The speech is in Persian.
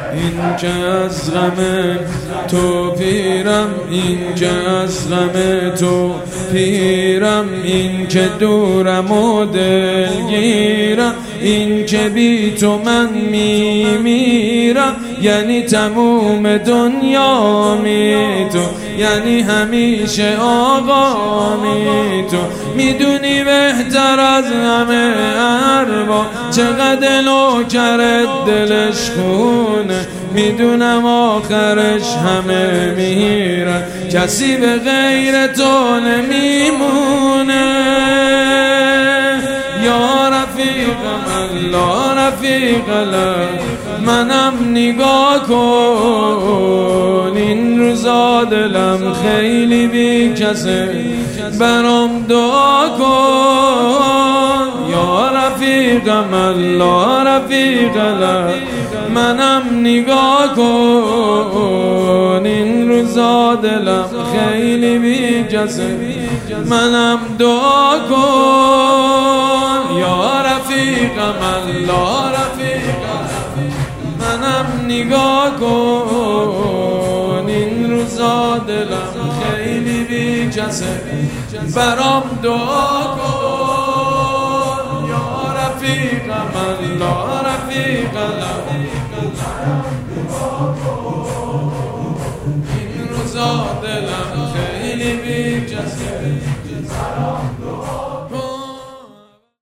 این که از غم تو پیرم، این که از غم تو پیرم، این که دورم و دلگیرم، این که بی تو من میمیرم، یعنی تموم دنیا می تو، یعنی همیشه آقا تو. میدونی بهتر از همه ارباب چقدر نوکرت دلش خونه، میدونم آخرش همه میرن، کسی به غیر تو نمیمونه. یا رفیقم الله رفیق لب، منم نگاه کن این روزا دلم خیلی بی کسه، برام دعا کن. یا رفیقم الله رفیق لب، منم نگاه کن این روزا دلم خیلی بی کسه، منم دعا کن. یا رفیقم الله رفیق لب، منم نگاه کن این روزا دلم خیلی بی کسه، برام دعا کن. یا رفیقم الله رفیق لب، این روزا دلم خیلی بی کسه.